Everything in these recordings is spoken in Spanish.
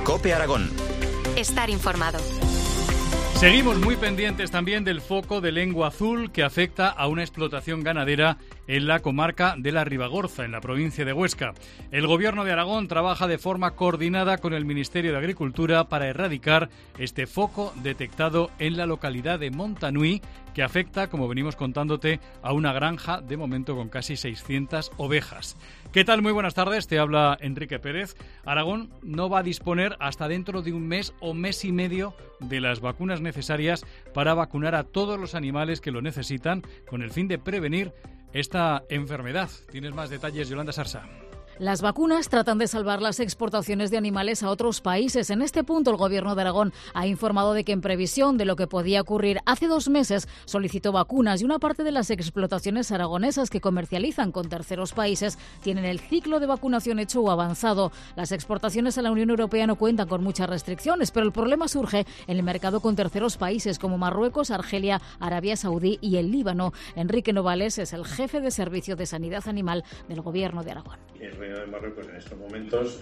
COPE Aragón. Estar informado. Seguimos muy pendientes también del foco de lengua azul que afecta a una explotación ganadera en la comarca de la Ribagorza, en la provincia de Huesca. El Gobierno de Aragón trabaja de forma coordinada con el Ministerio de Agricultura para erradicar este foco detectado en la localidad de Montanui, que afecta, como venimos contándote, a una granja de momento con casi 600 ovejas. ¿Qué tal? Muy buenas tardes, te habla Enrique Pérez. Aragón no va a disponer hasta dentro de un mes o mes y medio de las vacunas necesarias para vacunar a todos los animales que lo necesitan con el fin de prevenir esta enfermedad. Tienes más detalles, Yolanda Sarsa. Las vacunas tratan de salvar las exportaciones de animales a otros países. En este punto, el Gobierno de Aragón ha informado de que, en previsión de lo que podía ocurrir hace 2 meses, solicitó vacunas y una parte de las explotaciones aragonesas que comercializan con terceros países tienen el ciclo de vacunación hecho o avanzado. Las exportaciones a la Unión Europea no cuentan con muchas restricciones, pero el problema surge en el mercado con terceros países como Marruecos, Argelia, Arabia Saudí y el Líbano. Enrique Novales es el jefe de Servicio de Sanidad Animal del Gobierno de Aragón. El Reino de Marruecos en estos momentos,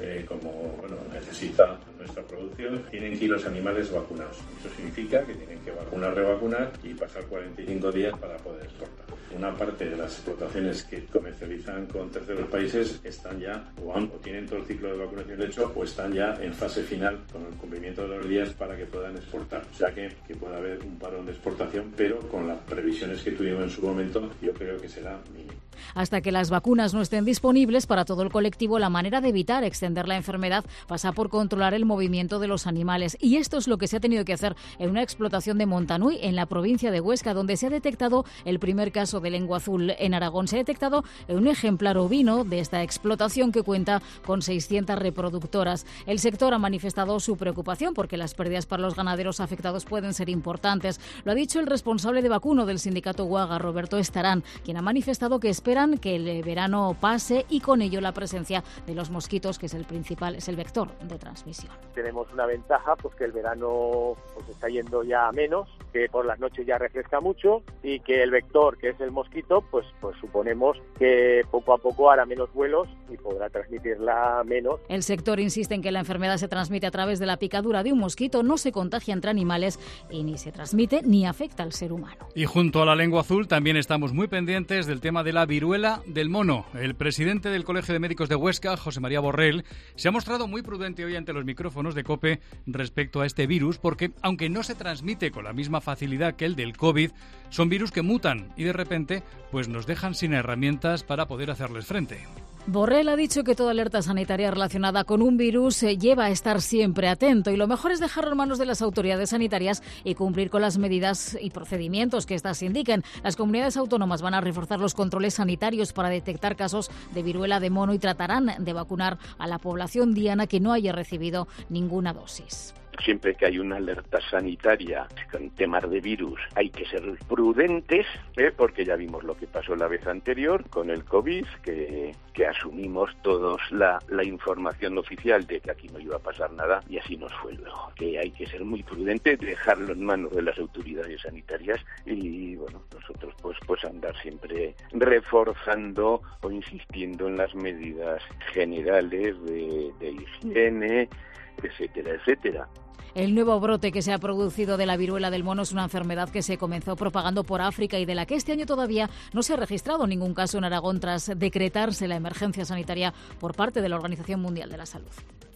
necesita nuestra producción, tienen que ir los animales vacunados. Eso significa que tienen que vacunar, revacunar y pasar 45 días para poder exportar. Una parte de las explotaciones que comercializan con terceros países están ya o tienen todo el ciclo de vacunación hecho o están ya en fase final con el cumplimiento de los días para que puedan exportar. O sea que puede haber un parón de exportación, pero con las previsiones que tuvimos en su momento, yo creo que será mínimo. Hasta que las vacunas no estén disponibles para todo el colectivo, la manera de evitar extender la enfermedad pasa por controlar el movimiento de los animales. Y esto es lo que se ha tenido que hacer en una explotación de Montanui, en la provincia de Huesca, donde se ha detectado el primer caso de lengua azul. En Aragón se ha detectado en un ejemplar ovino de esta explotación que cuenta con 600 reproductoras. El sector ha manifestado su preocupación porque las pérdidas para los ganaderos afectados pueden ser importantes. Lo ha dicho el responsable de vacuno del sindicato Huaga, Roberto Estarán, quien ha manifestado que esperan que el verano pase y con ello la presencia de los mosquitos, que es el vector de transmisión. Tenemos una ventaja, pues que el verano está yendo ya a menos, que por las noches ya refresca mucho y que el vector, que es el mosquito, pues suponemos que poco a poco hará menos vuelos y podrá transmitirla menos. El sector insiste en que la enfermedad se transmite a través de la picadura de un mosquito, no se contagia entre animales y ni se transmite ni afecta al ser humano. Y junto a la lengua azul también estamos muy pendientes del tema de la viruela del mono. El presidente del Colegio de Médicos de Huesca, José María Borrell, se ha mostrado muy prudente hoy ante los micrófonos de COPE respecto a este virus porque, aunque no se transmite con la misma facilidad que el del COVID, son virus que mutan y de repente pues nos dejan sin herramientas para poder hacerles frente. Borrell ha dicho que toda alerta sanitaria relacionada con un virus lleva a estar siempre atento y lo mejor es dejarlo en manos de las autoridades sanitarias y cumplir con las medidas y procedimientos que éstas indiquen. Las comunidades autónomas van a reforzar los controles sanitarios para detectar casos de viruela de mono y tratarán de vacunar a la población diana que no haya recibido ninguna dosis. Siempre que hay una alerta sanitaria con temas de virus hay que ser prudentes, porque ya vimos lo que pasó la vez anterior con el COVID, que asumimos todos la información oficial de que aquí no iba a pasar nada y así nos fue luego. Que hay que ser muy prudentes, dejarlo en manos de las autoridades sanitarias y bueno, nosotros pues andar siempre reforzando o insistiendo en las medidas generales de higiene, etcétera, etcétera. El nuevo brote que se ha producido de la viruela del mono es una enfermedad que se comenzó propagando por África y de la que este año todavía no se ha registrado ningún caso en Aragón tras decretarse la emergencia sanitaria por parte de la Organización Mundial de la Salud.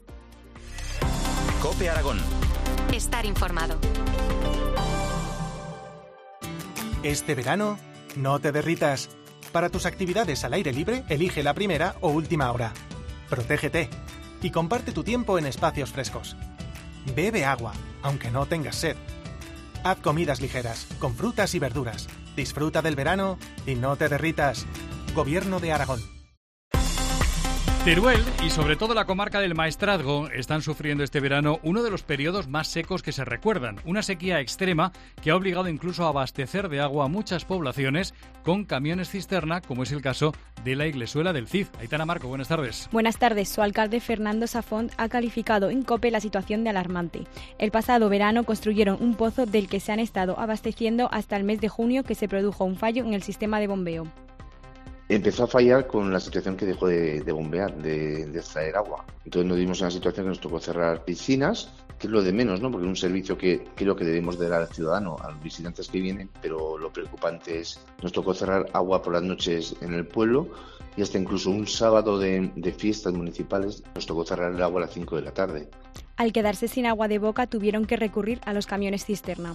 COPE Aragón. Estar informado. Este verano, no te derritas. Para tus actividades al aire libre, elige la primera o última hora. Protégete y comparte tu tiempo en espacios frescos. Bebe agua, aunque no tengas sed. Haz comidas ligeras, con frutas y verduras. Disfruta del verano y no te derritas. Gobierno de Aragón. Teruel y sobre todo la comarca del Maestrazgo están sufriendo este verano uno de los periodos más secos que se recuerdan. Una sequía extrema que ha obligado incluso a abastecer de agua a muchas poblaciones con camiones cisterna, como es el caso de la Iglesuela del Cid. Aitana Marco, buenas tardes. Buenas tardes. Su alcalde Fernando Safont ha calificado en COPE la situación de alarmante. El pasado verano construyeron un pozo del que se han estado abasteciendo hasta el mes de junio, que se produjo un fallo en el sistema de bombeo. empezó a fallar con la situación que dejó de bombear, de extraer agua. Entonces nos dimos en una situación que nos tocó cerrar piscinas, que es lo de menos, ¿no? Porque es un servicio que creo que debemos de dar al ciudadano, a los visitantes que vienen, pero lo preocupante es, nos tocó cerrar agua por las noches en el pueblo, y hasta incluso un sábado de fiestas municipales nos tocó cerrar el agua a las 5 de la tarde. Al quedarse sin agua de boca, tuvieron que recurrir a los camiones cisterna.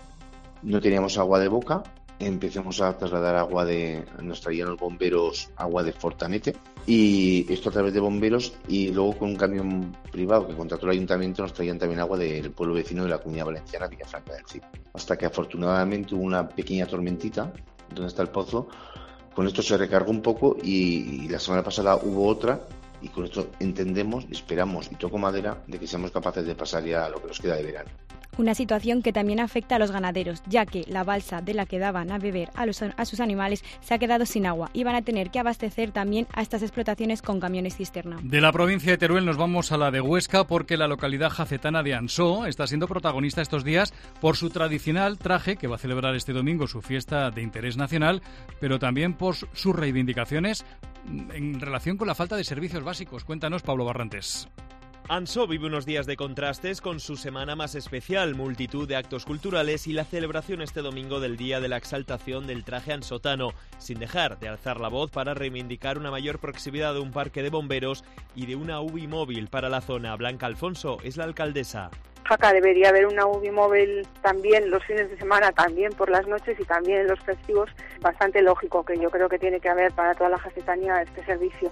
No teníamos agua de boca, empezamos a trasladar nos traían los bomberos agua de Fortanete, y esto a través de bomberos, y luego con un camión privado que contrató el ayuntamiento nos traían también agua del pueblo vecino de la Comunidad Valenciana, Villafranca del Cid. Hasta que afortunadamente hubo una pequeña tormentita donde está el pozo. Con esto se recargó un poco y la semana pasada hubo otra, y con esto entendemos, esperamos y toco madera de que seamos capaces de pasar ya a lo que nos queda de verano. Una situación que también afecta a los ganaderos, ya que la balsa de la que daban a beber a sus animales se ha quedado sin agua y van a tener que abastecer también a estas explotaciones con camiones cisterna. De la provincia de Teruel nos vamos a la de Huesca, porque la localidad jacetana de Ansó está siendo protagonista estos días por su tradicional traje, que va a celebrar este domingo su fiesta de interés nacional, pero también por sus reivindicaciones en relación con la falta de servicios básicos. Cuéntanos, Pablo Barrantes. Ansó vive unos días de contrastes con su semana más especial, multitud de actos culturales y la celebración este domingo del Día de la Exaltación del Traje Ansotano, sin dejar de alzar la voz para reivindicar una mayor proximidad de un parque de bomberos y de una UBI móvil para la zona. Blanca Alfonso es la alcaldesa. Jaca, debería haber una UBI móvil también los fines de semana, también por las noches y también en los festivos. Bastante lógico, que yo creo que tiene que haber para toda la jacetanía este servicio.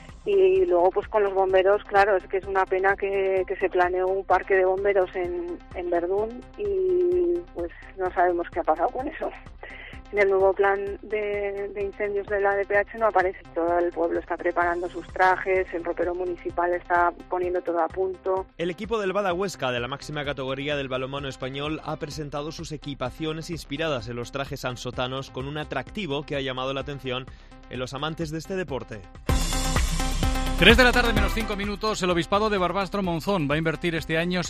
Y luego pues con los bomberos, claro, es que es una pena que se planeó un parque de bomberos en Verdún y pues no sabemos qué ha pasado con eso. En el nuevo plan de incendios de la DPH no aparece. Todo el pueblo está preparando sus trajes, el ropero municipal está poniendo todo a punto. El equipo del Bada Huesca, de la máxima categoría del balonmano español, ha presentado sus equipaciones inspiradas en los trajes ansotanos, con un atractivo que ha llamado la atención en los amantes de este deporte. 3 de la tarde menos 5 minutos, el Obispado de Barbastro-Monzón va a invertir este año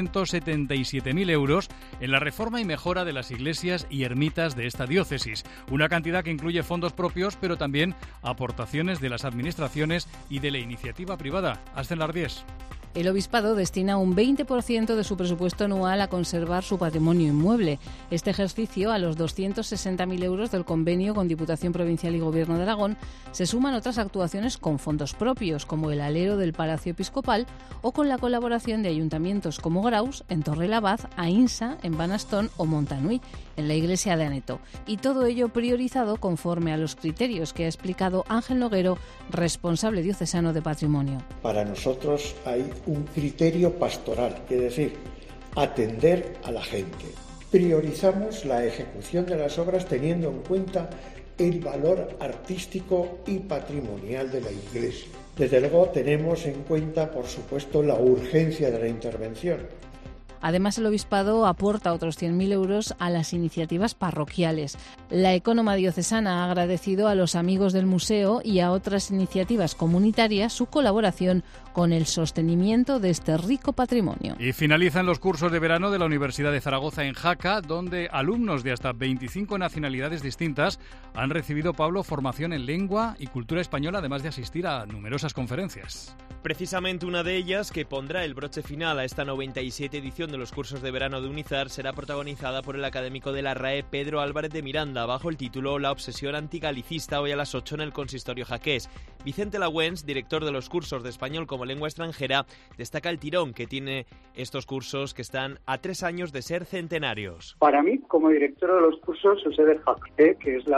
777.000 euros en la reforma y mejora de las iglesias y ermitas de esta diócesis. Una cantidad que incluye fondos propios, pero también aportaciones de las administraciones y de la iniciativa privada. Hacen las 10. El Obispado destina un 20% de su presupuesto anual a conservar su patrimonio inmueble. Este ejercicio, a los 260.000 euros del convenio con Diputación Provincial y Gobierno de Aragón, se suman otras actuaciones con fondos propios, como el alero del Palacio Episcopal, o con la colaboración de ayuntamientos como Graus, en Torrelavaz, Ainsa, en Banastón o Montanui, en la iglesia de Aneto. Y todo ello priorizado conforme a los criterios que ha explicado Ángel Noguero, responsable diocesano de Patrimonio. Para nosotros hay un criterio pastoral, es decir, atender a la gente. Priorizamos la ejecución de las obras teniendo en cuenta el valor artístico y patrimonial de la Iglesia. Desde luego tenemos en cuenta, por supuesto, la urgencia de la intervención. Además, el Obispado aporta otros 100.000 euros a las iniciativas parroquiales. La ecónoma diocesana ha agradecido a los amigos del museo y a otras iniciativas comunitarias su colaboración con el sostenimiento de este rico patrimonio. Y finalizan los cursos de verano de la Universidad de Zaragoza en Jaca, donde alumnos de hasta 25 nacionalidades distintas han recibido, Pablo, formación en lengua y cultura española, además de asistir a numerosas conferencias. Precisamente una de ellas, que pondrá el broche final a esta 97 edición de los cursos de verano de UNIZAR, será protagonizada por el académico de la RAE Pedro Álvarez de Miranda, bajo el título La obsesión antigalicista, hoy a las 8 en el consistorio jaqués. Vicente Lagüens, director de los cursos de español como lengua extranjera, destaca el tirón que tiene estos cursos, que están a 3 años de ser centenarios. Para mí, como director de los cursos, sucede Jaque, que es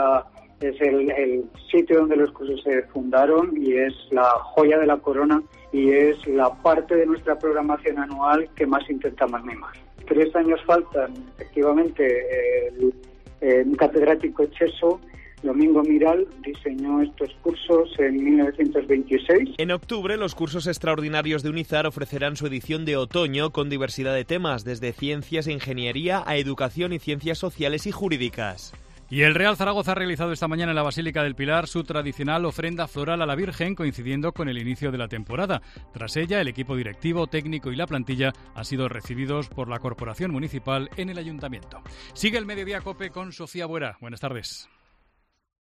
el sitio donde los cursos se fundaron y es la joya de la corona y es la parte de nuestra programación anual que más intentamos mimar. 3 años faltan, efectivamente, un catedrático cheso, Domingo Miral, diseñó estos cursos en 1926. En octubre, los cursos extraordinarios de UNIZAR ofrecerán su edición de otoño con diversidad de temas, desde ciencias e ingeniería a educación y ciencias sociales y jurídicas. Y el Real Zaragoza ha realizado esta mañana en la Basílica del Pilar su tradicional ofrenda floral a la Virgen, coincidiendo con el inicio de la temporada. Tras ella, el equipo directivo, técnico y la plantilla han sido recibidos por la Corporación Municipal en el Ayuntamiento. Sigue el Mediodía COPE con Sofía Buera. Buenas tardes.